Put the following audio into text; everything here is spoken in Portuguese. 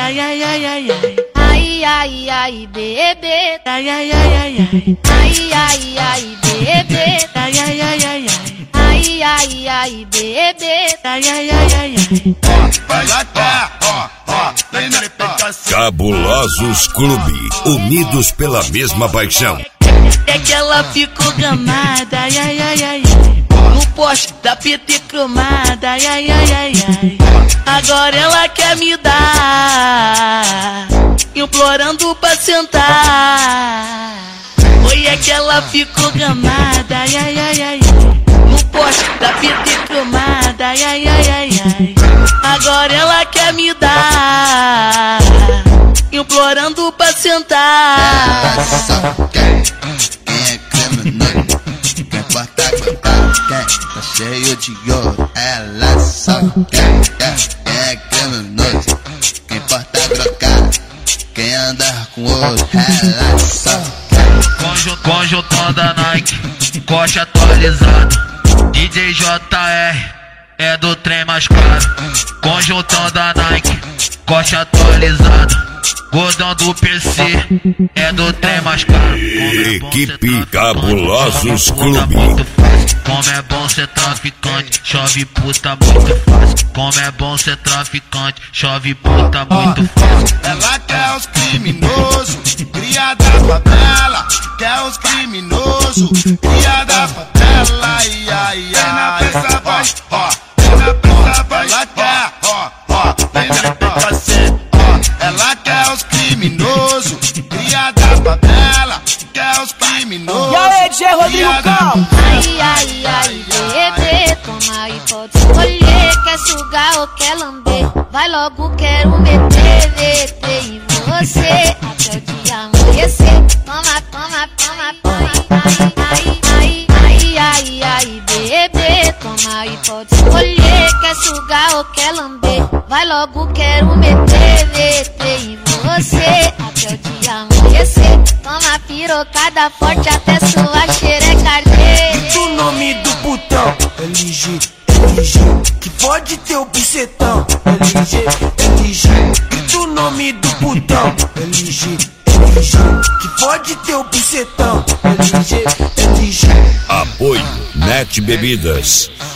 Ai, ai, ai, ai, ai. Ai, ai, ai, bebê. Ai, ai, ai, ai, ai. Ai, ai, ai, bebê. Ai, ai, ai, ai, ai. Ai, ai, ai, bebê. Ai, ai, ai, ai, ai. Vai lá, vem na pegação. Cabulosos Clube, unidos pela mesma paixão. É que ela ficou gamada, ai, ai, ai, ai, ai. No poste da PT cromada, ai, ai, ai, ai, ai. Agora ela quer me dar, implorando pra sentar. Oi, é que ela ficou gamada, ai, ai, ai, ai. No poste da PT cromada, ai, ai, ai, ai, ai. Agora ela quer me dar, implorando pra sentar. Ela só quer quem é criminoso, quem porta quem tá cheio de ouro. Ela só quer quem é criminoso, quem porta grocado, quem anda com ouro. Ela só quer conjuntão da Nike, corte atualizado. DJ JR é do trem mais caro. Conjuntão da Nike, corte atualizado. Gordão do PC é do trem mais caro. Equipe Cabulosos Clube. Como é bom ser traficante, chove puta muito fácil. Como é bom ser traficante, chove puta muito fácil. ela quer os criminosos, cria da favela. Quer os criminosos, cria da favela. Ai, ai, ai. Vem na vai, vem na pressa, vai. Ela quer, vem na PKC. Ela quer os criminosos, cria da favela. Quer os criminosos. E aí, DJ Rodrigo Cal? Ai, ai, ai, bebê. Toma e pode escolher. Quer sugar ou quer lamber? Vai logo, quero meter em você até o dia amanhecer. Toma, toma, toma, toma. Ai, ai, ai, ai, ai, bebê. Toma e pode escolher. Quer sugar ou quer lamber? Vai logo, quero meter em você até o dia amanhecer. Toma pirocada forte até sua xereca arder. O nome do putão, LG, que pode ter o bucetão, LG. Grita o nome do putão, LG, que pode ter o bucetão, LG. Apoio Net Bebidas.